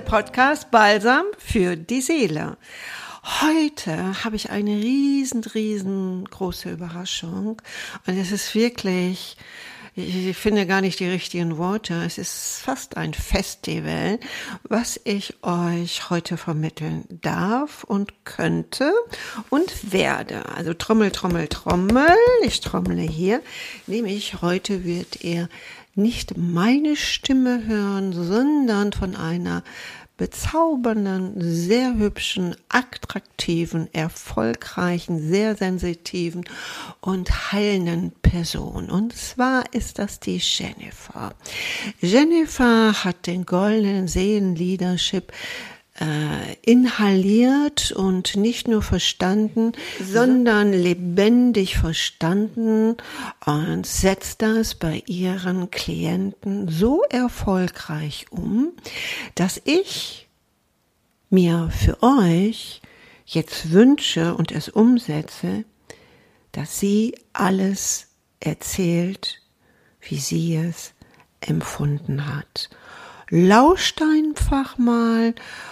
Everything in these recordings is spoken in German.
Podcast Balsam für die Seele. Heute habe ich eine riesengroße Überraschung und es ist wirklich, ich finde gar nicht die richtigen Worte, es ist fast ein Festival, was ich euch heute vermitteln darf und könnte und werde. Also Trommel, ich trommle hier, nämlich heute wird ihr nicht meine Stimme hören, sondern von einer bezaubernden, sehr hübschen, attraktiven, erfolgreichen, sehr sensitiven und heilenden Person. Und zwar ist das die Jennifer. Jennifer hat den goldenen Seelenleadership inhaliert und nicht nur verstanden, sondern lebendig verstanden und setzt das bei ihren Klienten so erfolgreich um, dass ich mir für euch jetzt wünsche und es umsetze, dass sie alles erzählt, wie sie es empfunden hat. Lauscht einfach mal,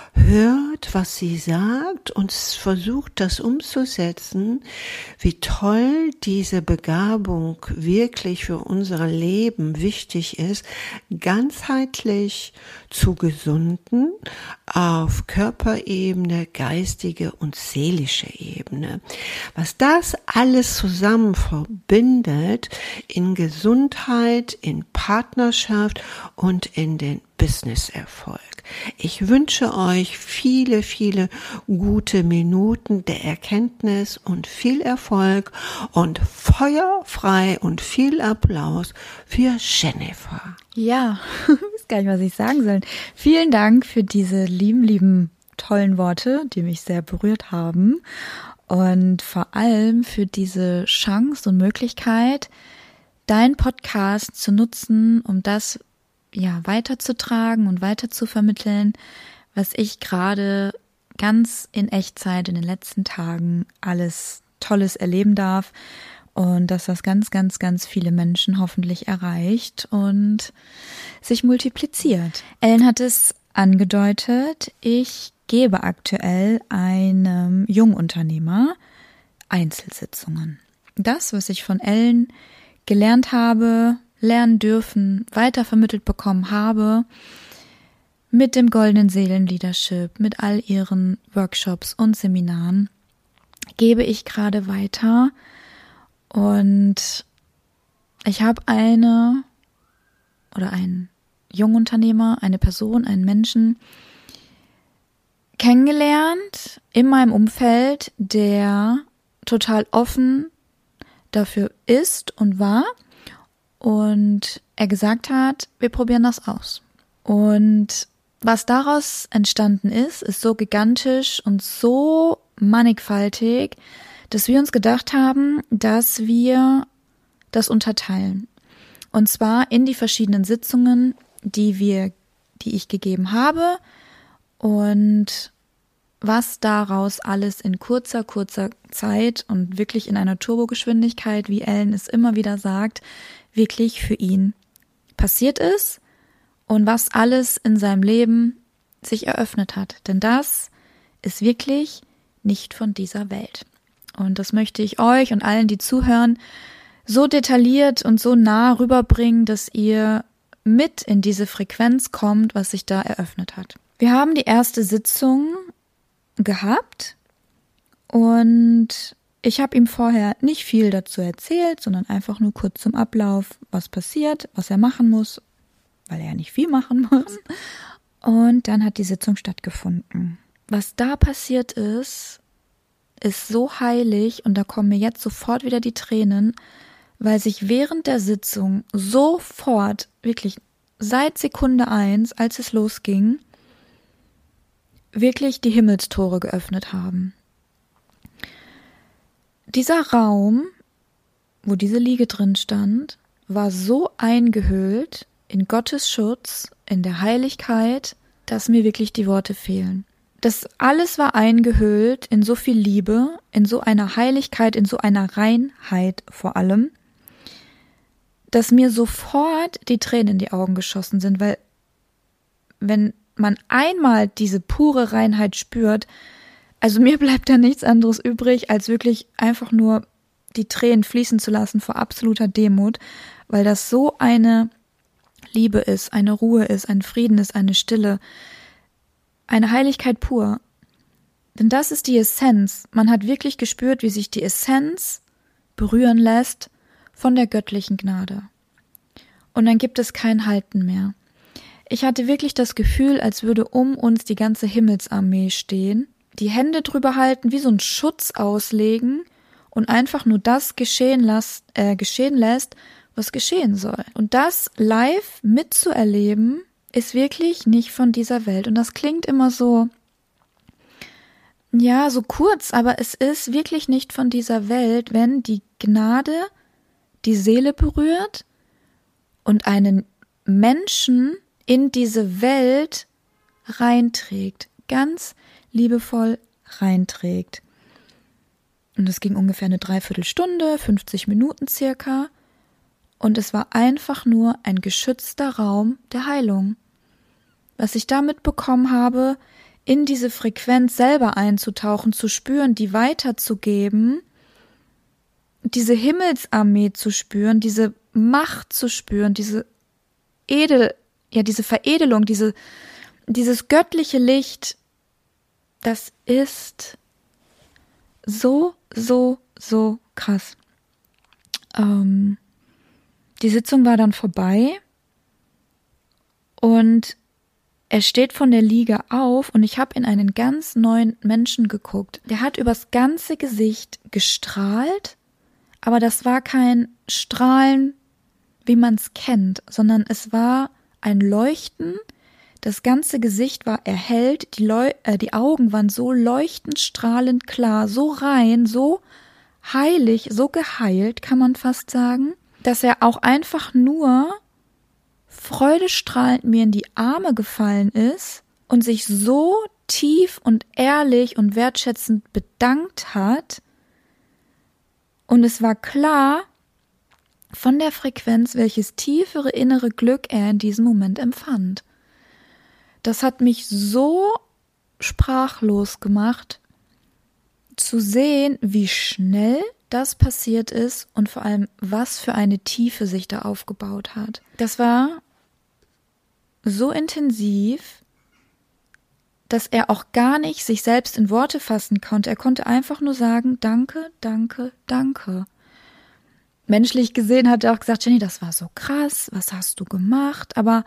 hört, was sie sagt und versucht, das umzusetzen, wie toll diese Begabung wirklich für unser Leben wichtig ist, ganzheitlich zu gesunden, auf Körperebene, geistige und seelische Ebene. Was das alles zusammen verbindet in Gesundheit, in Partnerschaft und in den Business-Erfolg. Ich wünsche euch viele gute Minuten der Erkenntnis und viel Erfolg und feuerfrei und viel Applaus für Jennifer. Ja, ich weiß gar nicht, was ich sagen soll. Vielen Dank für diese lieben, tollen Worte, die mich sehr berührt haben und vor allem für diese Chance und Möglichkeit, deinen Podcast zu nutzen, um das weiterzutragen und weiter zu vermitteln, was ich gerade ganz in Echtzeit in den letzten Tagen alles Tolles erleben darf und dass das ganz viele Menschen hoffentlich erreicht und sich multipliziert. Ellen hat es angedeutet, ich gebe aktuell einem Jungunternehmer Einzelsitzungen. Das, was ich von Ellen gelernt habe, lernen dürfen, weitervermittelt bekommen habe, mit dem goldenen Seelenleadership, mit all ihren Workshops und Seminaren, gebe ich gerade weiter. Und ich habe einen Jungunternehmer, eine Person, einen Menschen kennengelernt in meinem Umfeld, der total offen dafür ist und war. Und er gesagt hat, wir probieren das aus. Und was daraus entstanden ist so gigantisch und so mannigfaltig, dass wir uns gedacht haben, dass wir das unterteilen. Und zwar in die verschiedenen Sitzungen, die ich gegeben habe und was daraus alles in kurzer Zeit und wirklich in einer Turbogeschwindigkeit, wie Ellen es immer wieder sagt, wirklich für ihn passiert ist und was alles in seinem Leben sich eröffnet hat. Denn das ist wirklich nicht von dieser Welt. Und das möchte ich euch und allen, die zuhören, so detailliert und so nah rüberbringen, dass ihr mit in diese Frequenz kommt, was sich da eröffnet hat. Wir haben die erste Sitzung gehabt und ich habe ihm vorher nicht viel dazu erzählt, sondern einfach nur kurz zum Ablauf, was passiert, was er machen muss, weil er ja nicht viel machen muss. Und dann hat die Sitzung stattgefunden. Was da passiert ist so heilig und da kommen mir jetzt sofort wieder die Tränen, weil sich während der Sitzung sofort, wirklich seit Sekunde 1, als es losging, wirklich die Himmelstore geöffnet haben. Dieser Raum, wo diese Liege drin stand, war so eingehüllt in Gottes Schutz, in der Heiligkeit, dass mir wirklich die Worte fehlen. Das alles war eingehüllt in so viel Liebe, in so einer Heiligkeit, in so einer Reinheit vor allem, dass mir sofort die Tränen in die Augen geschossen sind, weil wenn man einmal diese pure Reinheit spürt, also mir bleibt da nichts anderes übrig, als wirklich einfach nur die Tränen fließen zu lassen vor absoluter Demut, weil das so eine Liebe ist, eine Ruhe ist, ein Frieden ist, eine Stille, eine Heiligkeit pur. Denn das ist die Essenz. Man hat wirklich gespürt, wie sich die Essenz berühren lässt von der göttlichen Gnade. Und dann gibt es kein Halten mehr. Ich hatte wirklich das Gefühl, als würde um uns die ganze Himmelsarmee stehen, die Hände drüber halten, wie so einen Schutz auslegen und einfach nur das geschehen lässt, was geschehen soll. Und das live mitzuerleben, ist wirklich nicht von dieser Welt. Und das klingt immer so, ja, so kurz, aber es ist wirklich nicht von dieser Welt, wenn die Gnade die Seele berührt und einen Menschen in diese Welt reinträgt, ganz liebevoll reinträgt. Und es ging ungefähr eine Dreiviertelstunde, 50 Minuten circa. Und es war einfach nur ein geschützter Raum der Heilung. Was ich da mitbekommen habe, in diese Frequenz selber einzutauchen, zu spüren, die weiterzugeben, diese Himmelsarmee zu spüren, diese Macht zu spüren, diese Veredelung, dieses göttliche Licht, das ist so, so, so krass. Die Sitzung war dann vorbei und er steht von der Liege auf und ich habe in einen ganz neuen Menschen geguckt. Der hat übers ganze Gesicht gestrahlt, aber das war kein Strahlen, wie man es kennt, sondern es war ein Leuchten. Das ganze Gesicht war erhellt, die Augen waren so leuchtend, strahlend klar, so rein, so heilig, so geheilt, kann man fast sagen, dass er auch einfach nur freudestrahlend mir in die Arme gefallen ist und sich so tief und ehrlich und wertschätzend bedankt hat. Und es war klar von der Frequenz, welches tiefere innere Glück er in diesem Moment empfand. Das hat mich so sprachlos gemacht, zu sehen, wie schnell das passiert ist und vor allem, was für eine Tiefe sich da aufgebaut hat. Das war so intensiv, dass er auch gar nicht sich selbst in Worte fassen konnte. Er konnte einfach nur sagen, danke, danke, danke. Menschlich gesehen hat er auch gesagt, Jenny, das war so krass, was hast du gemacht? Aber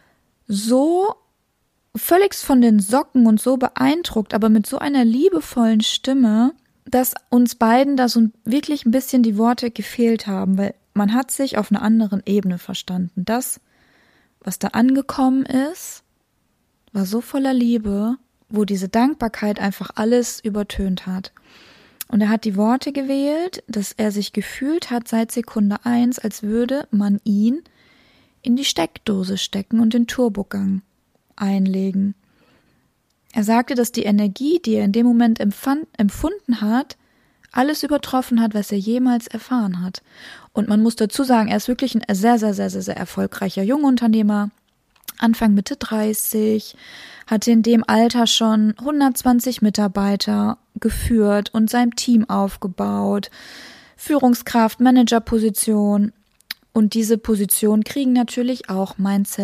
so völlig von den Socken und so beeindruckt, aber mit so einer liebevollen Stimme, dass uns beiden da so wirklich ein bisschen die Worte gefehlt haben, weil man hat sich auf einer anderen Ebene verstanden. Das, was da angekommen ist, war so voller Liebe, wo diese Dankbarkeit einfach alles übertönt hat. Und er hat die Worte gewählt, dass er sich gefühlt hat seit Sekunde 1, als würde man ihn in die Steckdose stecken und den Turbogang einlegen. Er sagte, dass die Energie, die er in dem Moment empfunden hat, alles übertroffen hat, was er jemals erfahren hat. Und man muss dazu sagen, er ist wirklich ein sehr, sehr, sehr, sehr, sehr erfolgreicher Jungunternehmer, Anfang Mitte 30, hatte in dem Alter schon 120 Mitarbeiter geführt und sein Team aufgebaut, Führungskraft, Managerposition. Und diese Positionen kriegen natürlich auch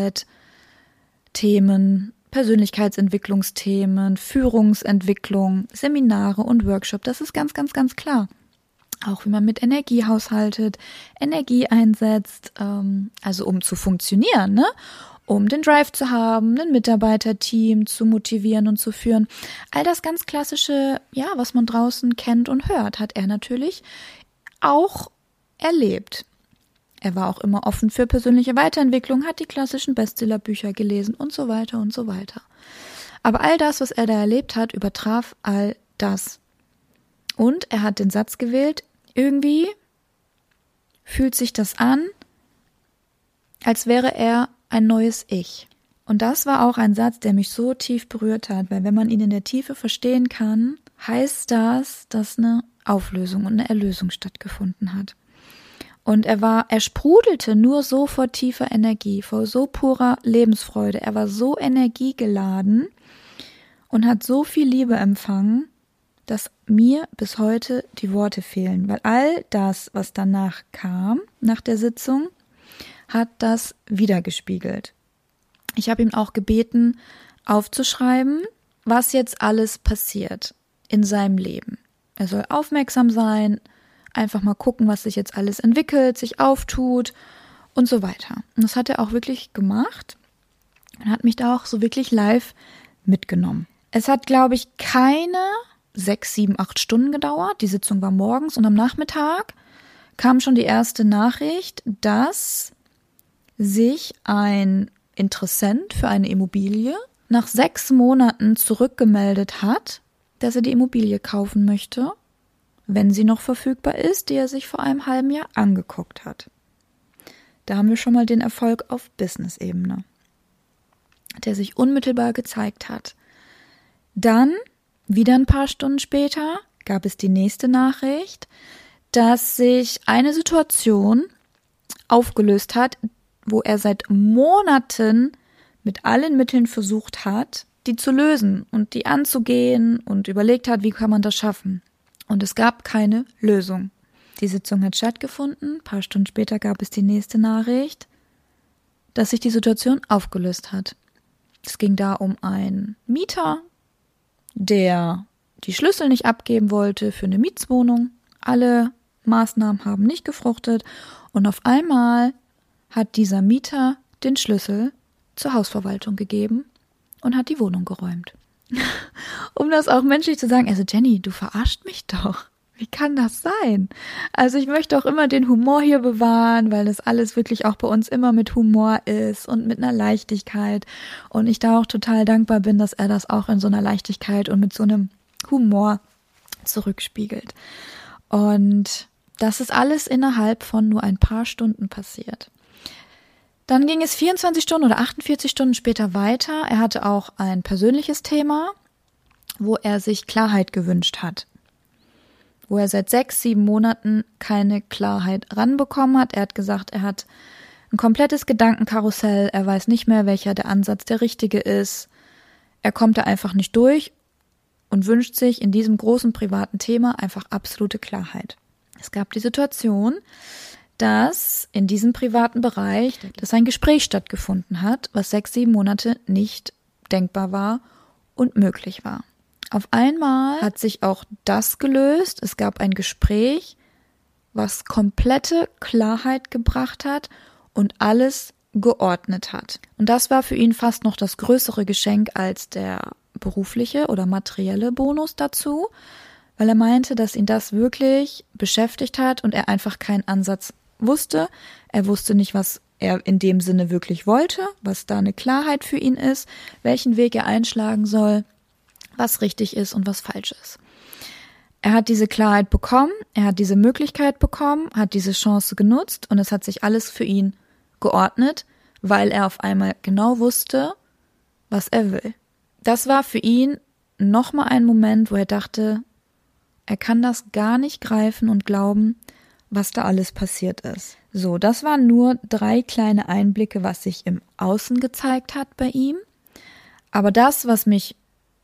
Mindset-Themen, Persönlichkeitsentwicklungsthemen, Führungsentwicklung, Seminare und Workshop. Das ist ganz, ganz, ganz klar. Auch wie man mit Energie haushaltet, Energie einsetzt, also um zu funktionieren, ne? Um den Drive zu haben, ein Mitarbeiterteam zu motivieren und zu führen. All das ganz Klassische, ja, was man draußen kennt und hört, hat er natürlich auch erlebt. Er war auch immer offen für persönliche Weiterentwicklung, hat die klassischen Bestsellerbücher gelesen und so weiter und so weiter. Aber all das, was er da erlebt hat, übertraf all das. Und er hat den Satz gewählt, irgendwie fühlt sich das an, als wäre er ein neues Ich. Und das war auch ein Satz, der mich so tief berührt hat, weil wenn man ihn in der Tiefe verstehen kann, heißt das, dass eine Auflösung und eine Erlösung stattgefunden hat. Und er sprudelte nur so vor tiefer Energie, vor so purer Lebensfreude. Er war so energiegeladen und hat so viel Liebe empfangen, dass mir bis heute die Worte fehlen. Weil all das, was danach kam, nach der Sitzung, hat das wiedergespiegelt. Ich habe ihm auch gebeten, aufzuschreiben, was jetzt alles passiert in seinem Leben. Er soll aufmerksam sein, einfach mal gucken, was sich jetzt alles entwickelt, sich auftut und so weiter. Und das hat er auch wirklich gemacht und hat mich da auch so wirklich live mitgenommen. Es hat, glaube ich, keine 6, 7, 8 Stunden gedauert. Die Sitzung war morgens und am Nachmittag kam schon die erste Nachricht, dass sich ein Interessent für eine Immobilie nach 6 Monaten zurückgemeldet hat, dass er die Immobilie kaufen möchte, wenn sie noch verfügbar ist, die er sich vor einem halben Jahr angeguckt hat. Da haben wir schon mal den Erfolg auf Business-Ebene, der sich unmittelbar gezeigt hat. Dann, wieder ein paar Stunden später, gab es die nächste Nachricht, dass sich eine Situation aufgelöst hat, wo er seit Monaten mit allen Mitteln versucht hat, die zu lösen und die anzugehen und überlegt hat, wie kann man das schaffen. Und es gab keine Lösung. Die Sitzung hat stattgefunden. Ein paar Stunden später gab es die nächste Nachricht, dass sich die Situation aufgelöst hat. Es ging da um einen Mieter, der die Schlüssel nicht abgeben wollte für eine Mietswohnung. Alle Maßnahmen haben nicht gefruchtet. Und auf einmal hat dieser Mieter den Schlüssel zur Hausverwaltung gegeben und hat die Wohnung geräumt. Um das auch menschlich zu sagen, also Jenny, du verarscht mich doch. Wie kann das sein? Also ich möchte auch immer den Humor hier bewahren, weil das alles wirklich auch bei uns immer mit Humor ist und mit einer Leichtigkeit. Und ich da auch total dankbar bin, dass er das auch in so einer Leichtigkeit und mit so einem Humor zurückspiegelt. Und das ist alles innerhalb von nur ein paar Stunden passiert. Dann ging es 24 Stunden oder 48 Stunden später weiter. Er hatte auch ein persönliches Thema, wo er sich Klarheit gewünscht hat. Wo er seit 6, 7 Monaten keine Klarheit ranbekommen hat. Er hat gesagt, er hat ein komplettes Gedankenkarussell. Er weiß nicht mehr, welcher der Ansatz der richtige ist. Er kommt da einfach nicht durch und wünscht sich in diesem großen privaten Thema einfach absolute Klarheit. Es gab die Situation, dass in diesem privaten Bereich, dass ein Gespräch stattgefunden hat, was 6, 7 Monate nicht denkbar war und möglich war. Auf einmal hat sich auch das gelöst. Es gab ein Gespräch, was komplette Klarheit gebracht hat und alles geordnet hat. Und das war für ihn fast noch das größere Geschenk als der berufliche oder materielle Bonus dazu, weil er meinte, dass ihn das wirklich beschäftigt hat und er einfach keinen Ansatz wusste. Er wusste nicht, was er in dem Sinne wirklich wollte, was da eine Klarheit für ihn ist, welchen Weg er einschlagen soll, was richtig ist und was falsch ist. Er hat diese Klarheit bekommen, er hat diese Möglichkeit bekommen, hat diese Chance genutzt und es hat sich alles für ihn geordnet, weil er auf einmal genau wusste, was er will. Das war für ihn nochmal ein Moment, wo er dachte, er kann das gar nicht greifen und glauben, was da alles passiert ist. So, das waren nur 3 kleine Einblicke, was sich im Außen gezeigt hat bei ihm. Aber das, was mich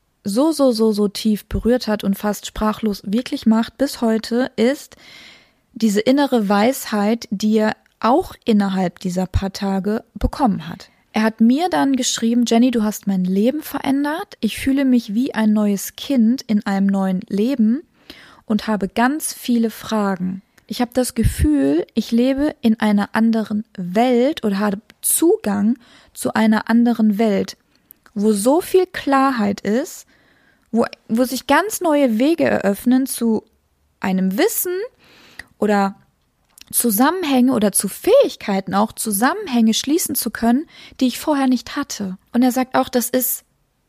so tief berührt hat und fast sprachlos wirklich macht bis heute, ist diese innere Weisheit, die er auch innerhalb dieser paar Tage bekommen hat. Er hat mir dann geschrieben, Jenny, du hast mein Leben verändert. Ich fühle mich wie ein neues Kind in einem neuen Leben und habe ganz viele Fragen. Ich habe das Gefühl, ich lebe in einer anderen Welt oder habe Zugang zu einer anderen Welt, wo so viel Klarheit ist, wo sich ganz neue Wege eröffnen zu einem Wissen oder Zusammenhänge oder zu Fähigkeiten auch Zusammenhänge schließen zu können, die ich vorher nicht hatte. Und er sagt auch, das ist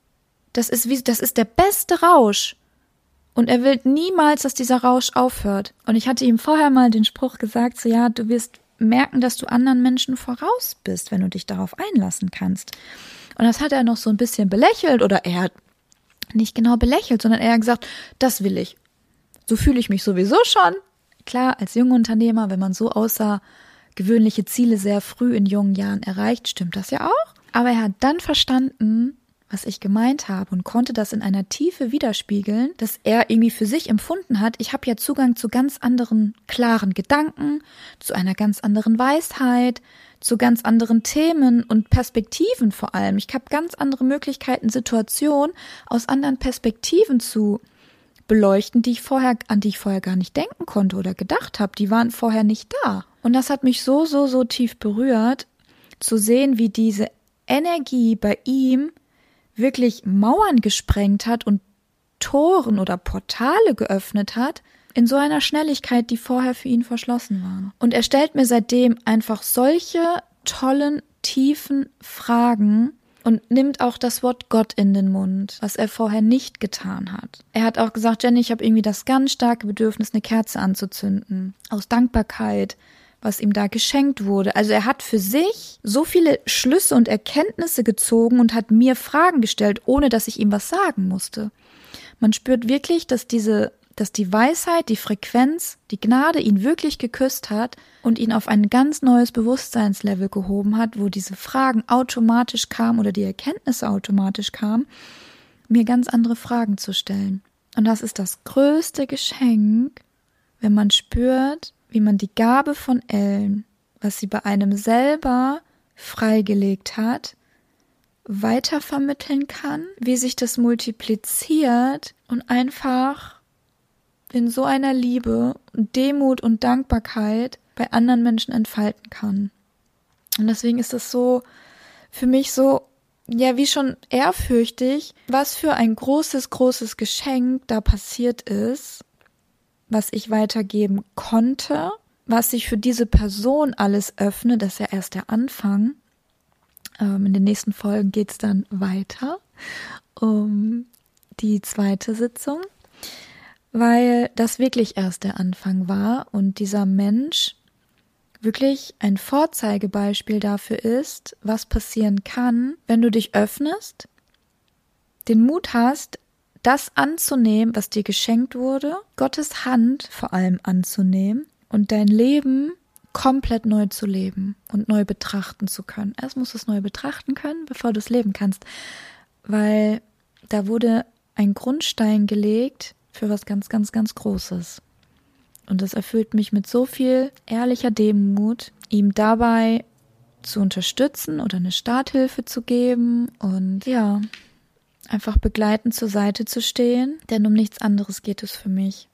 der beste Rausch. Und er will niemals, dass dieser Rausch aufhört. Und ich hatte ihm vorher mal den Spruch gesagt, so ja, du wirst merken, dass du anderen Menschen voraus bist, wenn du dich darauf einlassen kannst. Und das hat er noch so ein bisschen belächelt oder er hat nicht genau belächelt, sondern er hat gesagt, das will ich. So fühle ich mich sowieso schon. Klar, als junger Unternehmer, wenn man so außergewöhnliche Ziele sehr früh in jungen Jahren erreicht, stimmt das ja auch. Aber er hat dann verstanden, was ich gemeint habe und konnte das in einer Tiefe widerspiegeln, dass er irgendwie für sich empfunden hat, ich habe ja Zugang zu ganz anderen klaren Gedanken, zu einer ganz anderen Weisheit, zu ganz anderen Themen und Perspektiven vor allem. Ich habe ganz andere Möglichkeiten, Situationen aus anderen Perspektiven zu beleuchten, an die ich vorher gar nicht denken konnte oder gedacht habe. Die waren vorher nicht da. Und das hat mich so tief berührt, zu sehen, wie diese Energie bei ihm wirklich Mauern gesprengt hat und Toren oder Portale geöffnet hat, in so einer Schnelligkeit, die vorher für ihn verschlossen waren. Und er stellt mir seitdem einfach solche tollen, tiefen Fragen und nimmt auch das Wort Gott in den Mund, was er vorher nicht getan hat. Er hat auch gesagt, Jenny, ich habe irgendwie das ganz starke Bedürfnis, eine Kerze anzuzünden, aus Dankbarkeit, was ihm da geschenkt wurde. Also er hat für sich so viele Schlüsse und Erkenntnisse gezogen und hat mir Fragen gestellt, ohne dass ich ihm was sagen musste. Man spürt wirklich, dass die Weisheit, die Frequenz, die Gnade ihn wirklich geküsst hat und ihn auf ein ganz neues Bewusstseinslevel gehoben hat, wo diese Fragen automatisch kamen oder die Erkenntnisse automatisch kamen, mir ganz andere Fragen zu stellen. Und das ist das größte Geschenk, wenn man spürt, wie man die Gabe von Ellen, was sie bei einem selber freigelegt hat, weitervermitteln kann, wie sich das multipliziert und einfach in so einer Liebe und Demut und Dankbarkeit bei anderen Menschen entfalten kann. Und deswegen ist das so für mich so, ja, wie schon ehrfürchtig, was für ein großes Geschenk da passiert ist, was ich weitergeben konnte, was sich für diese Person alles öffnet, das ist ja erst der Anfang. In den nächsten Folgen geht es dann weiter um die zweite Sitzung, weil das wirklich erst der Anfang war und dieser Mensch wirklich ein Vorzeigebeispiel dafür ist, was passieren kann, wenn du dich öffnest, den Mut hast, das anzunehmen, was dir geschenkt wurde, Gottes Hand vor allem anzunehmen und dein Leben komplett neu zu leben und neu betrachten zu können. Erst musst du es neu betrachten können, bevor du es leben kannst, weil da wurde ein Grundstein gelegt für was ganz Großes. Und das erfüllt mich mit so viel ehrlicher Demut, ihm dabei zu unterstützen oder eine Starthilfe zu geben und ja, einfach begleitend zur Seite zu stehen, denn um nichts anderes geht es für mich.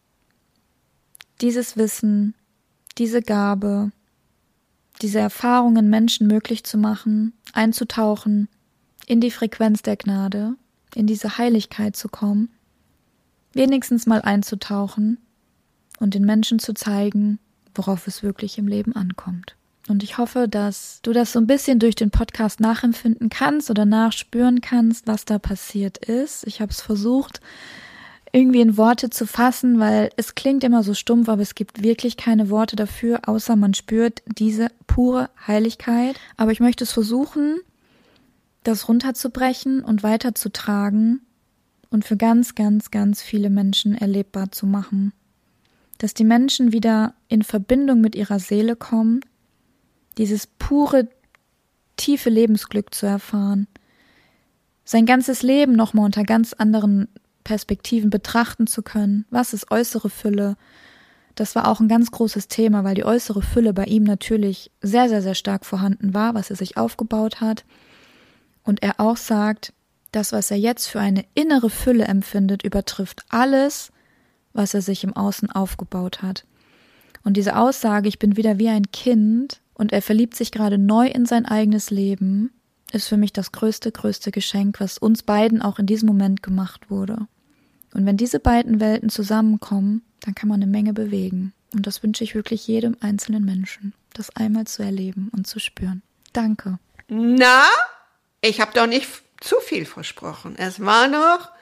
Dieses Wissen, diese Gabe, diese Erfahrungen Menschen möglich zu machen, einzutauchen in die Frequenz der Gnade, in diese Heiligkeit zu kommen, wenigstens mal einzutauchen und den Menschen zu zeigen, worauf es wirklich im Leben ankommt. Und ich hoffe, dass du das so ein bisschen durch den Podcast nachempfinden kannst oder nachspüren kannst, was da passiert ist. Ich habe es versucht, irgendwie in Worte zu fassen, weil es klingt immer so stumpf, aber es gibt wirklich keine Worte dafür, außer man spürt diese pure Heiligkeit. Aber ich möchte es versuchen, das runterzubrechen und weiterzutragen und für ganz viele Menschen erlebbar zu machen. Dass die Menschen wieder in Verbindung mit ihrer Seele kommen, dieses pure, tiefe Lebensglück zu erfahren, sein ganzes Leben nochmal unter ganz anderen Perspektiven betrachten zu können. Was ist äußere Fülle? Das war auch ein ganz großes Thema, weil die äußere Fülle bei ihm natürlich sehr stark vorhanden war, was er sich aufgebaut hat. Und er auch sagt, das, was er jetzt für eine innere Fülle empfindet, übertrifft alles, was er sich im Außen aufgebaut hat. Und diese Aussage, ich bin wieder wie ein Kind und er verliebt sich gerade neu in sein eigenes Leben, ist für mich das größte Geschenk, was uns beiden auch in diesem Moment gemacht wurde. Und wenn diese beiden Welten zusammenkommen, dann kann man eine Menge bewegen. Und das wünsche ich wirklich jedem einzelnen Menschen, das einmal zu erleben und zu spüren. Danke. Na, ich habe doch nicht zu viel versprochen. Es war noch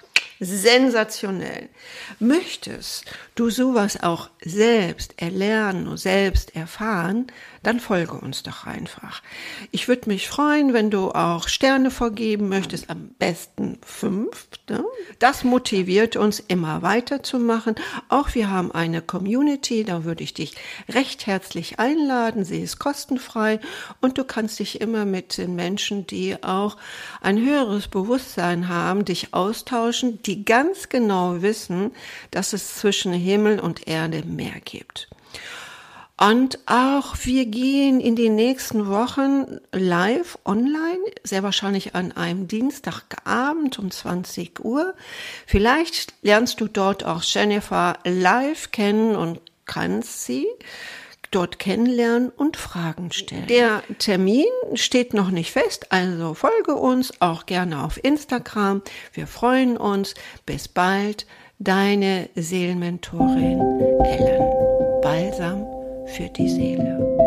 Sensationell. Möchtest du sowas auch selbst erlernen und selbst erfahren, dann folge uns doch einfach. Ich würde mich freuen, wenn du auch Sterne vergeben möchtest, am besten 5. Ne? Das motiviert uns immer weiterzumachen. Auch wir haben eine Community, da würde ich dich recht herzlich einladen. Sie ist kostenfrei und du kannst dich immer mit den Menschen, die auch ein höheres Bewusstsein haben, dich austauschen, die ganz genau wissen, dass es zwischen Himmel und Erde mehr gibt. Und auch wir gehen in den nächsten Wochen live online, sehr wahrscheinlich an einem Dienstagabend um 20 Uhr. Vielleicht lernst du dort auch Jennifer live kennen und kannst sie dort kennenlernen und Fragen stellen. Der Termin steht noch nicht fest, also folge uns auch gerne auf Instagram. Wir freuen uns. Bis bald, deine Seelenmentorin Ellen. Balsam für die Seele.